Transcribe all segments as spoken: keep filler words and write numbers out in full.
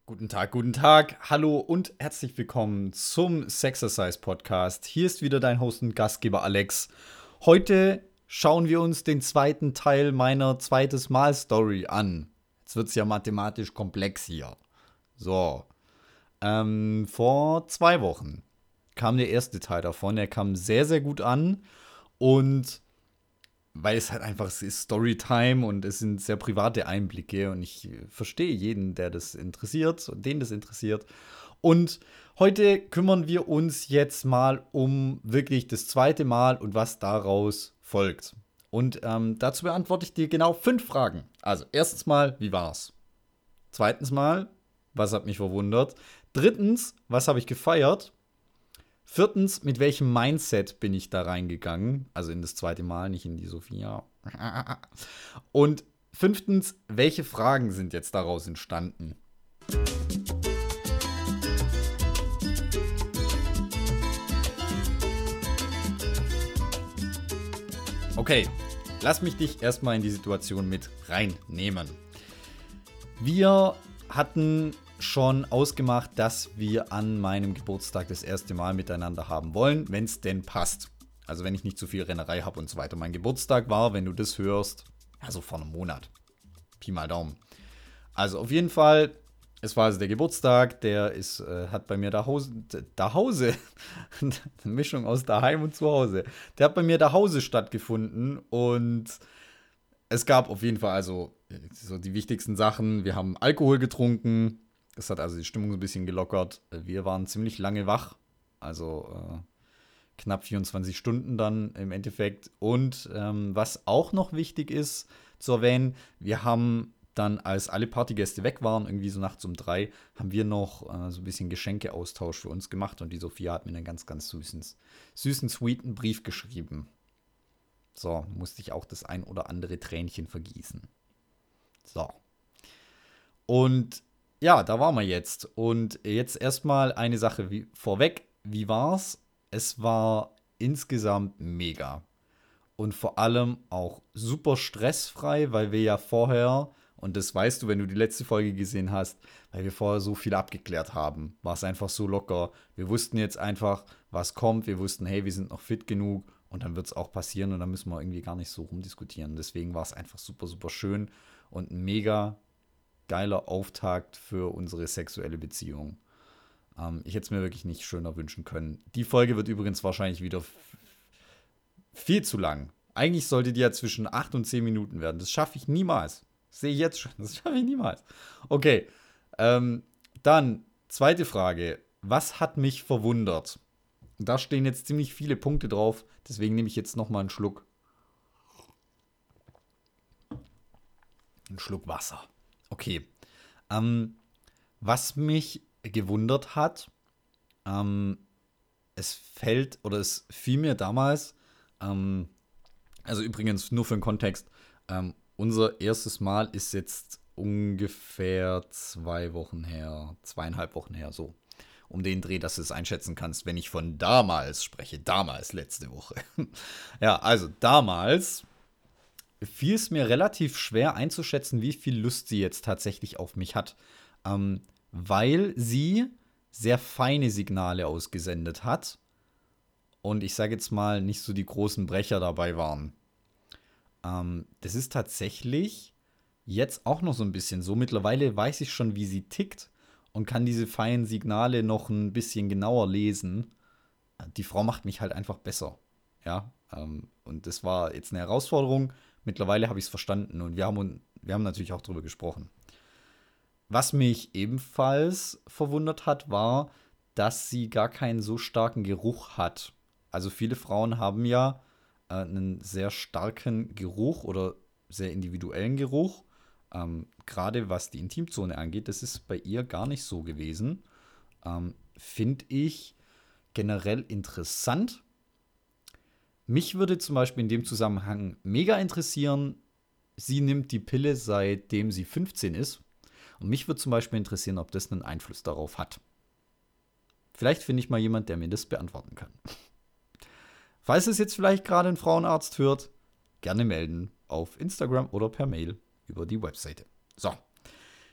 Guten Tag, guten Tag, hallo und herzlich willkommen zum Sexercise Podcast. Hier ist wieder dein Host und Gastgeber Alex. Heute schauen wir uns den zweiten Teil meiner zweites Mal Story an. Jetzt wird es ja mathematisch komplex hier. So, ähm, vor zwei Wochen kam der erste Teil davon. Er kam sehr, sehr gut an und weil es halt einfach, es ist Storytime und es sind sehr private Einblicke und ich verstehe jeden, der das interessiert und den das interessiert. Und heute kümmern wir uns jetzt mal um wirklich das zweite Mal und was daraus folgt. Und ähm, dazu beantworte ich dir genau fünf Fragen. Also, erstens mal, wie war's? Zweitens mal, was hat mich verwundert? Drittens, was habe ich gefeiert? Viertens, mit welchem Mindset bin ich da reingegangen? Also in das zweite Mal, nicht in die Sophia. Und fünftens, welche Fragen sind jetzt daraus entstanden? Okay, lass mich dich erstmal in die Situation mit reinnehmen. Wir hatten schon ausgemacht, dass wir an meinem Geburtstag das erste Mal miteinander haben wollen, wenn es denn passt. Also wenn ich nicht zu viel Rennerei habe und so weiter. Mein Geburtstag war, wenn du das hörst, ja so vor einem Monat. Pi mal Daumen. Also auf jeden Fall, es war also der Geburtstag, der ist, äh, hat bei mir daheim, daheim, eine Mischung aus daheim und zu Hause. Der hat bei mir daheim stattgefunden und es gab auf jeden Fall also so die wichtigsten Sachen. Wir haben Alkohol getrunken. Das hat also die Stimmung so ein bisschen gelockert. Wir waren ziemlich lange wach. Also äh, knapp vierundzwanzig Stunden dann im Endeffekt. Und ähm, was auch noch wichtig ist zu erwähnen, wir haben dann, als alle Partygäste weg waren, irgendwie so nachts um drei, haben wir noch äh, so ein bisschen Geschenkeaustausch für uns gemacht. Und die Sophia hat mir einen ganz, ganz süßen, süßen, sweeten Brief geschrieben. So, musste ich auch das ein oder andere Tränchen vergießen. So. Und ja, da waren wir jetzt. Und jetzt erstmal eine Sache wie, vorweg. Wie war's? Es war insgesamt mega. Und vor allem auch super stressfrei, weil wir ja vorher, und das weißt du, wenn du die letzte Folge gesehen hast, weil wir vorher so viel abgeklärt haben. War es einfach so locker. Wir wussten jetzt einfach, was kommt. Wir wussten, hey, wir sind noch fit genug. Und dann wird es auch passieren und dann müssen wir irgendwie gar nicht so rumdiskutieren. Deswegen war es einfach super, super schön und ein mega geiler Auftakt für unsere sexuelle Beziehung. Ähm, ich hätte es mir wirklich nicht schöner wünschen können. Die Folge wird übrigens wahrscheinlich wieder f- viel zu lang. Eigentlich sollte die ja zwischen acht und zehn Minuten werden. Das schaffe ich niemals. Das sehe ich jetzt schon. Das schaffe ich niemals. Okay. Ähm, dann, zweite Frage. Was hat mich verwundert? Da stehen jetzt ziemlich viele Punkte drauf. Deswegen nehme ich jetzt noch mal einen Schluck. Einen Schluck Wasser. Okay. Ähm, was mich gewundert hat, ähm, es fällt oder es fiel mir damals, ähm, also übrigens nur für den Kontext, ähm, unser erstes Mal ist jetzt ungefähr zwei Wochen her, zweieinhalb Wochen her, so. Um den Dreh, dass du es einschätzen kannst, wenn ich von damals spreche. Damals, letzte Woche. Ja, also damals fiel es mir relativ schwer einzuschätzen, wie viel Lust sie jetzt tatsächlich auf mich hat. Ähm, weil sie sehr feine Signale ausgesendet hat und ich sage jetzt mal nicht so die großen Brecher dabei waren. Ähm, das ist tatsächlich jetzt auch noch so ein bisschen so. Mittlerweile weiß ich schon, wie sie tickt und kann diese feinen Signale noch ein bisschen genauer lesen. Die Frau macht mich halt einfach besser. Ja, ähm, und das war jetzt eine Herausforderung. Mittlerweile habe ich es verstanden und wir haben, wir haben natürlich auch darüber gesprochen. Was mich ebenfalls verwundert hat, war, dass sie gar keinen so starken Geruch hat. Also viele Frauen haben ja äh, einen sehr starken Geruch oder sehr individuellen Geruch. Ähm, Gerade was die Intimzone angeht, das ist bei ihr gar nicht so gewesen. Ähm, Finde ich generell interessant. Mich würde zum Beispiel in dem Zusammenhang mega interessieren, sie nimmt die Pille seitdem sie fünfzehn ist. Und mich würde zum Beispiel interessieren, ob das einen Einfluss darauf hat. Vielleicht finde ich mal jemand, der mir das beantworten kann. Falls es jetzt vielleicht gerade ein Frauenarzt hört, gerne melden auf Instagram oder per Mail über die Webseite. So,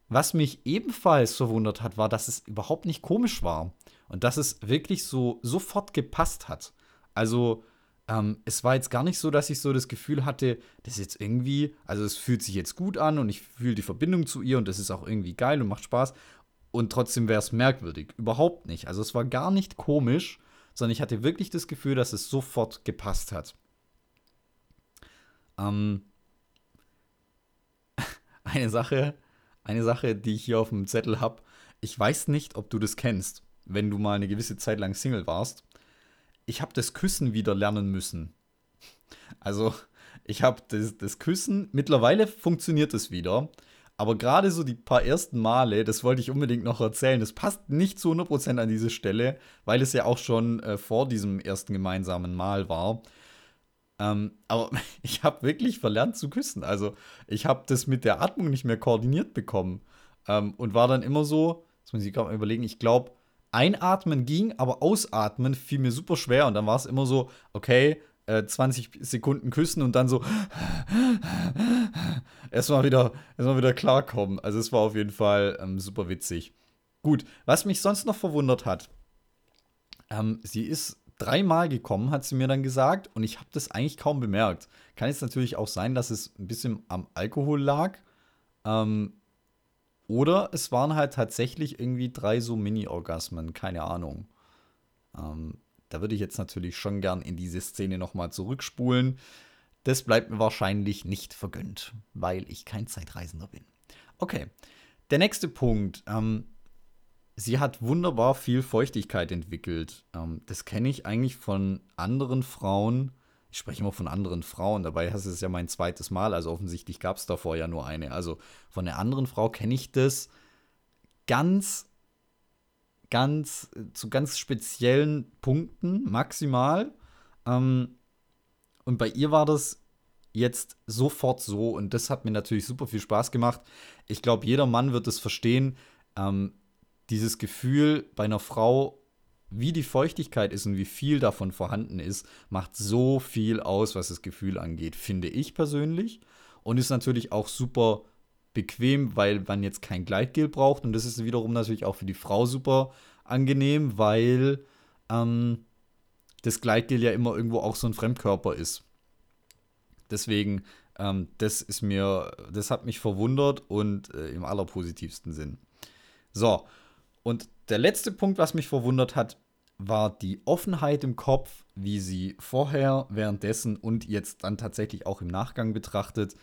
Was mich ebenfalls verwundert hat, war, dass es überhaupt nicht komisch war und dass es wirklich so sofort gepasst hat. Also, ähm, es war jetzt gar nicht so, dass ich so das Gefühl hatte, das ist jetzt irgendwie, also es fühlt sich jetzt gut an und ich fühle die Verbindung zu ihr und das ist auch irgendwie geil und macht Spaß und trotzdem wäre es merkwürdig. Überhaupt nicht. Also es war gar nicht komisch, sondern ich hatte wirklich das Gefühl, dass es sofort gepasst hat. Ähm, eine Sache, eine Sache, die ich hier auf dem Zettel habe. Ich weiß nicht, ob du das kennst, wenn du mal eine gewisse Zeit lang Single warst. Ich habe das Küssen wieder lernen müssen. Also, ich habe das, das Küssen, mittlerweile funktioniert es wieder. Aber gerade so die paar ersten Male, das wollte ich unbedingt noch erzählen, das passt nicht zu hundert Prozent an diese Stelle, weil es ja auch schon äh, vor diesem ersten gemeinsamen Mal war. Ähm, aber ich habe wirklich verlernt zu küssen. Also ich habe das mit der Atmung nicht mehr koordiniert bekommen. Ähm, und war dann immer so, das muss ich gerade mal überlegen, ich glaube, einatmen ging, aber ausatmen fiel mir super schwer. Und dann war es immer so, okay, äh, zwanzig Sekunden küssen und dann so erstmal wieder, erstmal wieder klarkommen. Also es war auf jeden Fall ähm, super witzig. Gut, was mich sonst noch verwundert hat, ähm, sie ist dreimal gekommen, hat sie mir dann gesagt, und ich habe das eigentlich kaum bemerkt. Kann jetzt natürlich auch sein, dass es ein bisschen am Alkohol lag. Ähm, oder es waren halt tatsächlich irgendwie drei so Mini-Orgasmen, keine Ahnung. Ähm, da würde ich jetzt natürlich schon gern in diese Szene nochmal zurückspulen. Das bleibt mir wahrscheinlich nicht vergönnt, weil ich kein Zeitreisender bin. Okay, der nächste Punkt. Ähm, sie hat wunderbar viel Feuchtigkeit entwickelt. Ähm, das kenne ich eigentlich von anderen Frauen. Ich spreche immer von anderen Frauen, dabei ist es ja mein zweites Mal, also offensichtlich gab es davor ja nur eine. Also von der anderen Frau kenne ich das ganz, ganz, zu ganz speziellen Punkten maximal. Ähm, und bei ihr war das jetzt sofort so und das hat mir natürlich super viel Spaß gemacht. Ich glaube, jeder Mann wird es verstehen. Ähm, dieses Gefühl bei einer Frau, wie die Feuchtigkeit ist und wie viel davon vorhanden ist, macht so viel aus, was das Gefühl angeht, finde ich persönlich. Und ist natürlich auch super bequem, weil man jetzt kein Gleitgel braucht. Und das ist wiederum natürlich auch für die Frau super angenehm, weil ähm, das Gleitgel ja immer irgendwo auch so ein Fremdkörper ist. Deswegen, ähm, das ist mir, das hat mich verwundert und äh, im allerpositivsten Sinn. So, und der letzte Punkt, was mich verwundert hat, war die Offenheit im Kopf, wie sie vorher, währenddessen und jetzt dann tatsächlich auch im Nachgang betrachtet,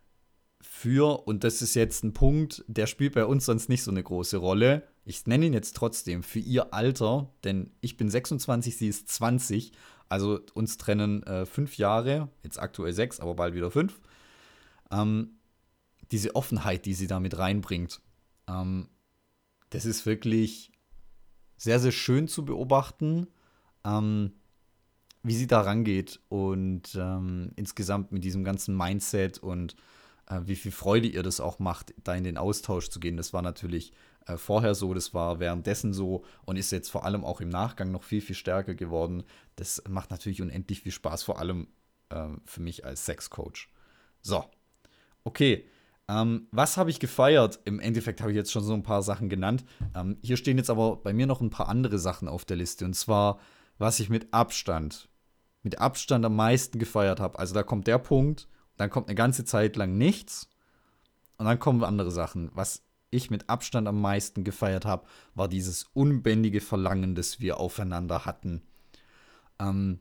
für, und das ist jetzt ein Punkt, der spielt bei uns sonst nicht so eine große Rolle. Ich nenne ihn jetzt trotzdem für ihr Alter, denn ich bin sechsundzwanzig, sie ist zwanzig, also uns trennen äh, fünf Jahre, jetzt aktuell sechs, aber bald wieder fünf. Ähm, diese Offenheit, die sie da mit reinbringt, ähm, das ist wirklich sehr, sehr schön zu beobachten, ähm, wie sie da rangeht und ähm, insgesamt mit diesem ganzen Mindset und äh, wie viel Freude ihr das auch macht, da in den Austausch zu gehen. Das war natürlich äh, vorher so, das war währenddessen so und ist jetzt vor allem auch im Nachgang noch viel, viel stärker geworden. Das macht natürlich unendlich viel Spaß, vor allem äh, für mich als Sexcoach. So, okay. Ähm, was habe ich gefeiert? Im Endeffekt habe ich jetzt schon so ein paar Sachen genannt. Ähm, hier stehen jetzt aber bei mir noch ein paar andere Sachen auf der Liste. Und zwar, was ich mit Abstand, mit Abstand am meisten gefeiert habe. Also da kommt der Punkt, dann kommt eine ganze Zeit lang nichts und dann kommen andere Sachen. Was ich mit Abstand am meisten gefeiert habe, war dieses unbändige Verlangen, das wir aufeinander hatten. Ähm,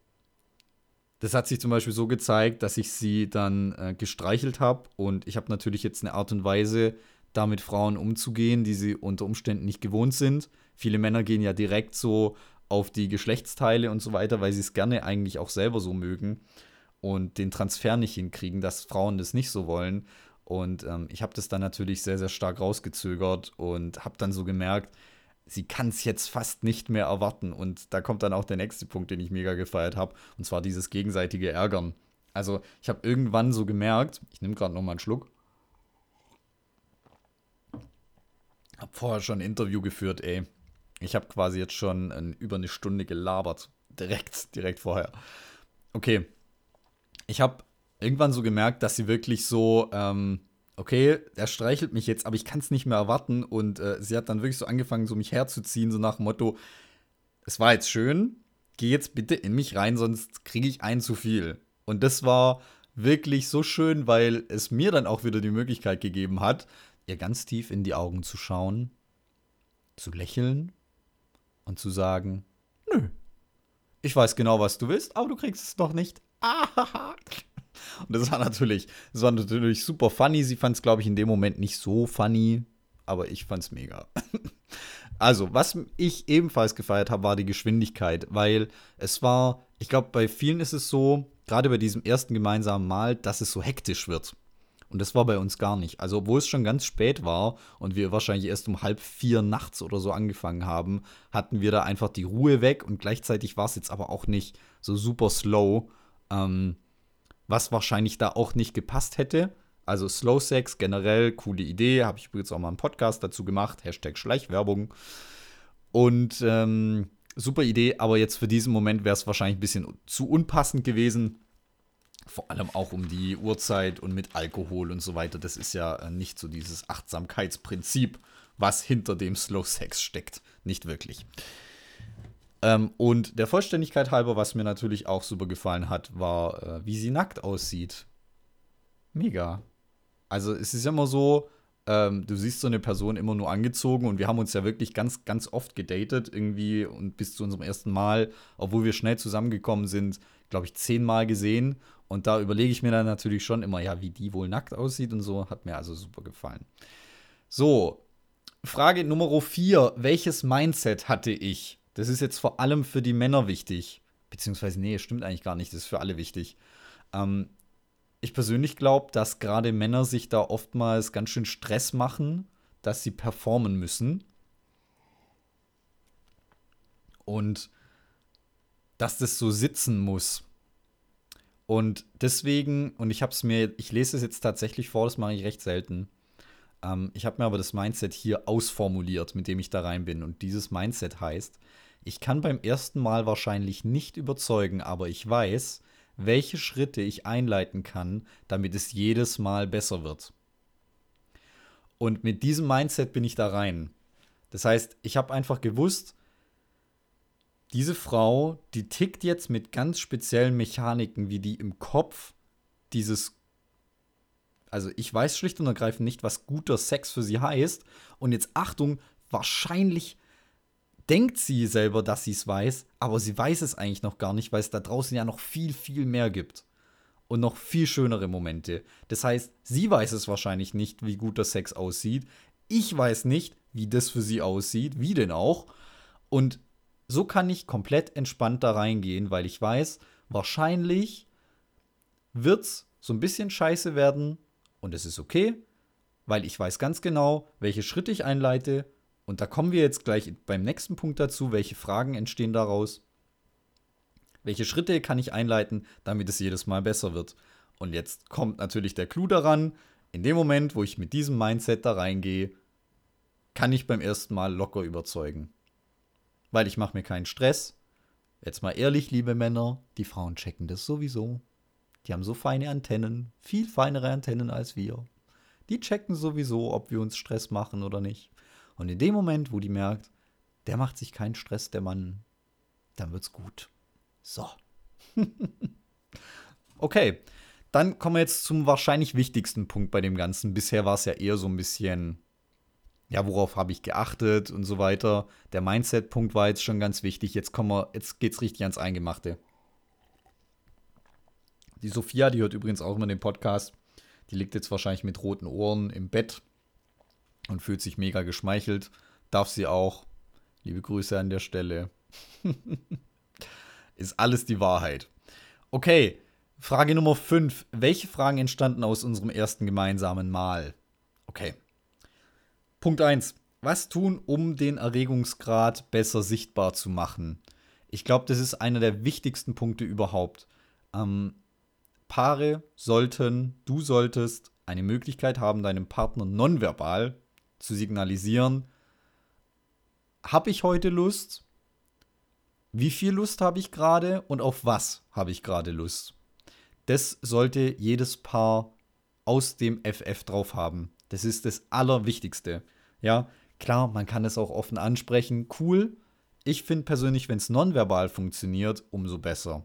Das hat sich zum Beispiel so gezeigt, dass ich sie dann äh, gestreichelt habe und ich habe natürlich jetzt eine Art und Weise, da mit Frauen umzugehen, die sie unter Umständen nicht gewohnt sind. Viele Männer gehen ja direkt so auf die Geschlechtsteile und so weiter, weil sie es gerne eigentlich auch selber so mögen und den Transfer nicht hinkriegen, dass Frauen das nicht so wollen. Und ähm, ich habe das dann natürlich sehr, sehr stark rausgezögert und habe dann so gemerkt, sie kann es jetzt fast nicht mehr erwarten. Und da kommt dann auch der nächste Punkt, den ich mega gefeiert habe, und zwar dieses gegenseitige Ärgern. Also ich habe irgendwann so gemerkt, ich nehme gerade noch mal einen Schluck, habe vorher schon ein Interview geführt, ey. Ich habe quasi jetzt schon äh, über eine Stunde gelabert. Direkt, direkt vorher. Okay, ich habe irgendwann so gemerkt, dass sie wirklich so, ähm, okay, der streichelt mich jetzt, aber ich kann es nicht mehr erwarten. Und äh, sie hat dann wirklich so angefangen, so mich herzuziehen, so nach dem Motto, es war jetzt schön, geh jetzt bitte in mich rein, sonst kriege ich ein zu viel. Und das war wirklich so schön, weil es mir dann auch wieder die Möglichkeit gegeben hat, ihr ganz tief in die Augen zu schauen, zu lächeln und zu sagen, nö, ich weiß genau, was du willst, aber du kriegst es doch nicht. Ah, und das war natürlich, das war natürlich super funny. Sie fand es, glaube ich, in dem Moment nicht so funny, aber ich fand es mega. Also, was ich ebenfalls gefeiert habe, war die Geschwindigkeit, weil es war, ich glaube, bei vielen ist es so, gerade bei diesem ersten gemeinsamen Mal, dass es so hektisch wird. Und das war bei uns gar nicht. Also, obwohl es schon ganz spät war und wir wahrscheinlich erst um halb vier nachts oder so angefangen haben, hatten wir da einfach die Ruhe weg und gleichzeitig war es jetzt aber auch nicht so super slow, ähm, was wahrscheinlich da auch nicht gepasst hätte. Also Slow Sex generell, coole Idee, habe ich übrigens auch mal einen Podcast dazu gemacht, Hashtag Schleichwerbung. Und ähm, super Idee, aber jetzt für diesen Moment wäre es wahrscheinlich ein bisschen zu unpassend gewesen. Vor allem auch um die Uhrzeit und mit Alkohol und so weiter. Das ist ja nicht so dieses Achtsamkeitsprinzip, was hinter dem Slow Sex steckt. Nicht wirklich. Ähm, und der Vollständigkeit halber, was mir natürlich auch super gefallen hat, war, äh, wie sie nackt aussieht. Mega. Also es ist immer so, ähm, du siehst so eine Person immer nur angezogen und wir haben uns ja wirklich ganz, ganz oft gedatet irgendwie und bis zu unserem ersten Mal, obwohl wir schnell zusammengekommen sind, glaube ich, zehnmal gesehen. Und da überlege ich mir dann natürlich schon immer, ja, wie die wohl nackt aussieht und so. Hat mir also super gefallen. So, Frage Nummer vier. Welches Mindset hatte ich? Das ist jetzt vor allem für die Männer wichtig. Beziehungsweise, nee, stimmt eigentlich gar nicht. Das ist für alle wichtig. Ähm, ich persönlich glaube, dass gerade Männer sich da oftmals ganz schön Stress machen, dass sie performen müssen. Und dass das so sitzen muss. Und deswegen, und ich habe es mir, ich lese es jetzt tatsächlich vor, das mache ich recht selten. Ähm, ich habe mir aber das Mindset hier ausformuliert, mit dem ich da rein bin. Und dieses Mindset heißt, ich kann beim ersten Mal wahrscheinlich nicht überzeugen, aber ich weiß, welche Schritte ich einleiten kann, damit es jedes Mal besser wird. Und mit diesem Mindset bin ich da rein. Das heißt, ich habe einfach gewusst, diese Frau, die tickt jetzt mit ganz speziellen Mechaniken, wie die im Kopf dieses, also ich weiß schlicht und ergreifend nicht, was guter Sex für sie heißt. Und jetzt Achtung, wahrscheinlich denkt sie selber, dass sie es weiß, aber sie weiß es eigentlich noch gar nicht, weil es da draußen ja noch viel, viel mehr gibt. Und noch viel schönere Momente. Das heißt, sie weiß es wahrscheinlich nicht, wie guter Sex aussieht. Ich weiß nicht, wie das für sie aussieht, wie denn auch. Und so kann ich komplett entspannt da reingehen, weil ich weiß, wahrscheinlich wird's so ein bisschen scheiße werden und es ist okay, weil ich weiß ganz genau, welche Schritte ich einleite. Und da kommen wir jetzt gleich beim nächsten Punkt dazu, welche Fragen entstehen daraus. Welche Schritte kann ich einleiten, damit es jedes Mal besser wird? Und jetzt kommt natürlich der Clou daran. In dem Moment, wo ich mit diesem Mindset da reingehe, kann ich beim ersten Mal locker überzeugen. Weil ich mache mir keinen Stress. Jetzt mal ehrlich, liebe Männer, die Frauen checken das sowieso. Die haben so feine Antennen, viel feinere Antennen als wir. Die checken sowieso, ob wir uns Stress machen oder nicht. Und in dem Moment, wo die merkt, der macht sich keinen Stress, der Mann, dann wird's gut. So. Okay, dann kommen wir jetzt zum wahrscheinlich wichtigsten Punkt bei dem Ganzen. Bisher war es ja eher so ein bisschen, ja, worauf habe ich geachtet und so weiter. Der Mindset-Punkt war jetzt schon ganz wichtig. Jetzt kommen wir, jetzt geht's richtig ans Eingemachte. Die Sophia, die hört übrigens auch immer den Podcast. Die liegt jetzt wahrscheinlich mit roten Ohren im Bett und fühlt sich mega geschmeichelt. Darf sie auch. Liebe Grüße an der Stelle. Ist alles die Wahrheit. Okay, Frage Nummer fünf. Welche Fragen entstanden aus unserem ersten gemeinsamen Mal? Okay. Punkt eins. Was tun, um den Erregungsgrad besser sichtbar zu machen? Ich glaube, das ist einer der wichtigsten Punkte überhaupt. Ähm, Paare sollten, du solltest eine Möglichkeit haben, deinem Partner nonverbal zu signalisieren, habe ich heute Lust? Wie viel Lust habe ich gerade und auf was habe ich gerade Lust? Das sollte jedes Paar aus dem F F drauf haben. Das ist das Allerwichtigste. Ja, klar, man kann es auch offen ansprechen. Cool. Ich finde persönlich, wenn es nonverbal funktioniert, umso besser.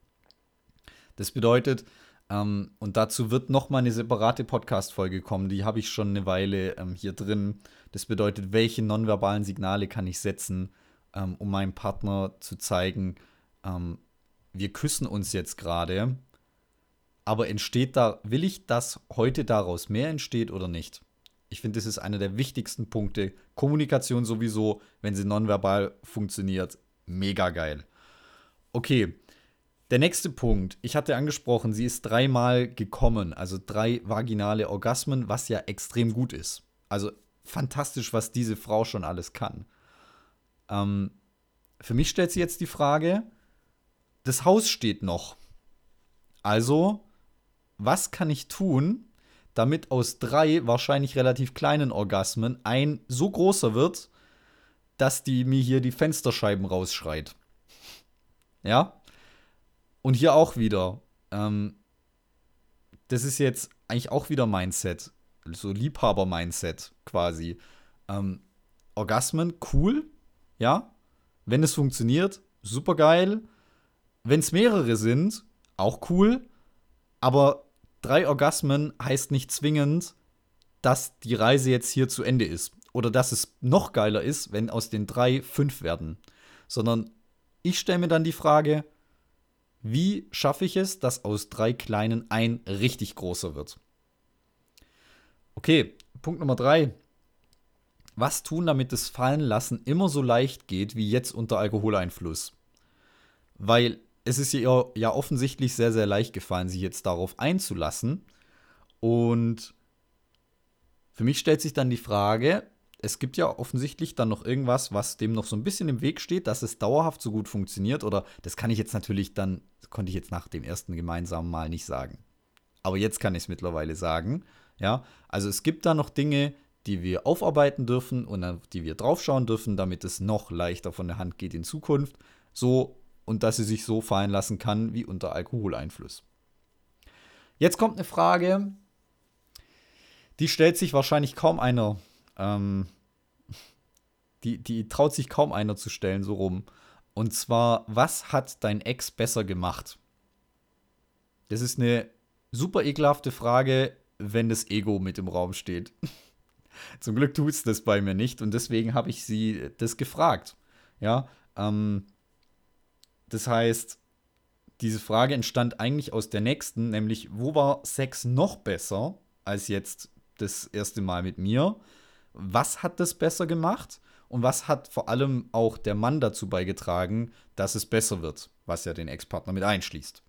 Das bedeutet, ähm, und dazu wird nochmal eine separate Podcast-Folge kommen, die habe ich schon eine Weile ähm, hier drin. Das bedeutet, welche nonverbalen Signale kann ich setzen, ähm, um meinem Partner zu zeigen, ähm, wir küssen uns jetzt gerade, aber entsteht da, will ich, dass heute daraus mehr entsteht oder nicht? Ich finde, das ist einer der wichtigsten Punkte. Kommunikation sowieso, wenn sie nonverbal funktioniert, mega geil. Okay, der nächste Punkt. Ich hatte angesprochen, sie ist dreimal gekommen, also drei vaginale Orgasmen, was ja extrem gut ist. Also fantastisch, was diese Frau schon alles kann. Ähm, für mich stellt sich jetzt die Frage, das Haus steht noch. Also, was kann ich tun, damit aus drei wahrscheinlich relativ kleinen Orgasmen ein so großer wird, dass die mir hier die Fensterscheiben rausschreit? Ja? Und hier auch wieder, ähm, das ist jetzt eigentlich auch wieder Mindset, so Liebhaber-Mindset quasi. Ähm, Orgasmen, cool, ja? Wenn es funktioniert, super geil. Wenn es mehrere sind, auch cool. Aber drei Orgasmen heißt nicht zwingend, dass die Reise jetzt hier zu Ende ist. Oder dass es noch geiler ist, wenn aus den drei fünf werden. Sondern ich stelle mir dann die Frage, wie schaffe ich es, dass aus drei kleinen ein richtig großer wird? Okay, Punkt Nummer drei. Was tun, damit das Fallenlassen immer so leicht geht wie jetzt unter Alkoholeinfluss? Weil es ist ihr ja offensichtlich sehr, sehr leicht gefallen, sich jetzt darauf einzulassen. Und für mich stellt sich dann die Frage, es gibt ja offensichtlich dann noch irgendwas, was dem noch so ein bisschen im Weg steht, dass es dauerhaft so gut funktioniert. Oder das kann ich jetzt natürlich dann, das konnte ich jetzt nach dem ersten gemeinsamen Mal nicht sagen. Aber jetzt kann ich es mittlerweile sagen. Ja, also es gibt da noch Dinge, die wir aufarbeiten dürfen und auf die wir draufschauen dürfen, damit es noch leichter von der Hand geht in Zukunft. So, und dass sie sich so fallen lassen kann wie unter Alkoholeinfluss. Jetzt kommt eine Frage, die stellt sich wahrscheinlich kaum einer, ähm, die, die traut sich kaum einer zu stellen, so rum. Und zwar, was hat dein Ex besser gemacht? Das ist eine super ekelhafte Frage, wenn das Ego mit im Raum steht. Zum Glück tut es das bei mir nicht und deswegen habe ich sie das gefragt. Ja, ähm, das heißt, diese Frage entstand eigentlich aus der nächsten, nämlich, wo war Sex noch besser als jetzt das erste Mal mit mir? Was hat das besser gemacht? Und was hat vor allem auch der Mann dazu beigetragen, dass es besser wird, was ja den Ex-Partner mit einschließt?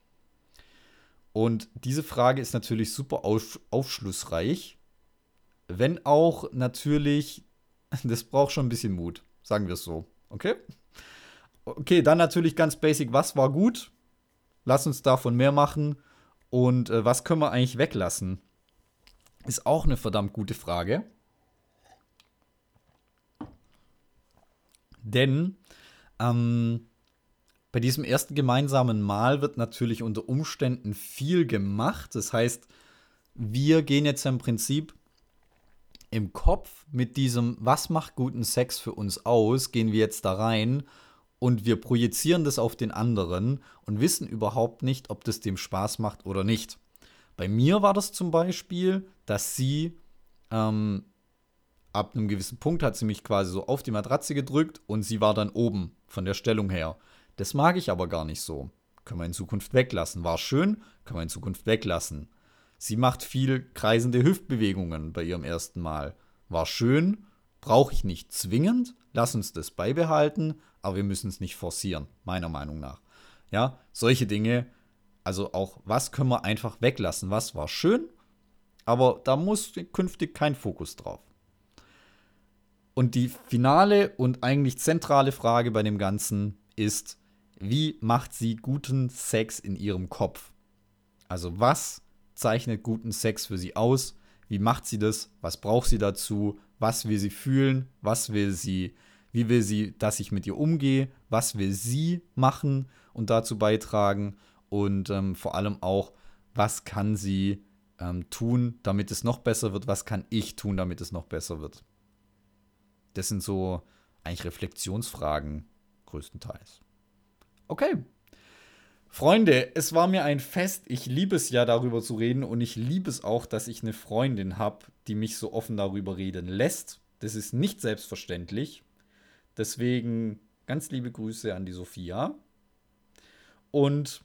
Und diese Frage ist natürlich super auf, aufschlussreich, wenn auch natürlich, das braucht schon ein bisschen Mut, sagen wir es so, okay? Okay, dann natürlich ganz basic, was war gut? Lass uns davon mehr machen. Und äh, was können wir eigentlich weglassen? Ist auch eine verdammt gute Frage. Denn ähm, bei diesem ersten gemeinsamen Mal wird natürlich unter Umständen viel gemacht. Das heißt, wir gehen jetzt im Prinzip im Kopf mit diesem, was macht guten Sex für uns aus, gehen wir jetzt da rein und wir projizieren das auf den anderen und wissen überhaupt nicht, ob das dem Spaß macht oder nicht. Bei mir war das zum Beispiel, dass sie ähm, ab einem gewissen Punkt hat sie mich quasi so auf die Matratze gedrückt und sie war dann oben von der Stellung her. Das mag ich aber gar nicht so. Können wir in Zukunft weglassen. War schön, können wir in Zukunft weglassen. Sie macht viel kreisende Hüftbewegungen bei ihrem ersten Mal. War schön, brauche ich nicht zwingend. Lass uns das beibehalten, aber wir müssen es nicht forcieren, meiner Meinung nach. Ja, solche Dinge, also auch, was können wir einfach weglassen? Was war schön, aber da muss künftig kein Fokus drauf. Und die finale und eigentlich zentrale Frage bei dem Ganzen ist, wie macht sie guten Sex in ihrem Kopf? Also was zeichnet guten Sex für sie aus? Wie macht sie das? Was braucht sie dazu? Was will sie fühlen? Was will sie, wie will sie, dass ich mit ihr umgehe? Was will sie machen und dazu beitragen? Und ähm, vor allem auch, was kann sie ähm, tun, damit es noch besser wird? Was kann ich tun, damit es noch besser wird? Das sind so eigentlich Reflexionsfragen größtenteils. Okay. Freunde, es war mir ein Fest. Ich liebe es ja, darüber zu reden. Und ich liebe es auch, dass ich eine Freundin habe, die mich so offen darüber reden lässt. Das ist nicht selbstverständlich. Deswegen ganz liebe Grüße an die Sophia. Und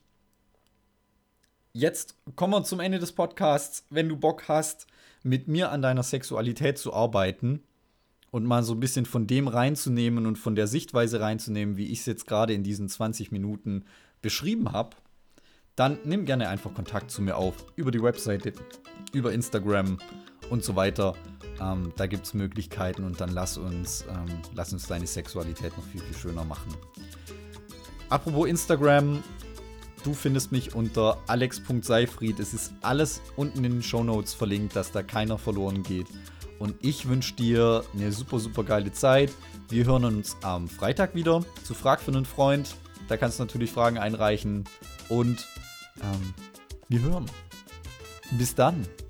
jetzt kommen wir zum Ende des Podcasts. Wenn du Bock hast, mit mir an deiner Sexualität zu arbeiten und mal so ein bisschen von dem reinzunehmen und von der Sichtweise reinzunehmen, wie ich es jetzt gerade in diesen zwanzig Minuten beschrieben habe, dann nimm gerne einfach Kontakt zu mir auf. Über die Webseite, über Instagram und so weiter. Ähm, da gibt es Möglichkeiten und dann lass uns, ähm, lass uns deine Sexualität noch viel, viel schöner machen. Apropos Instagram, du findest mich unter alex punkt seifried. Es ist alles unten in den Shownotes verlinkt, dass da keiner verloren geht. Und ich wünsche dir eine super, super geile Zeit. Wir hören uns am Freitag wieder zu Frag für einen Freund. Da kannst du natürlich Fragen einreichen. Und ähm, wir hören. Bis dann.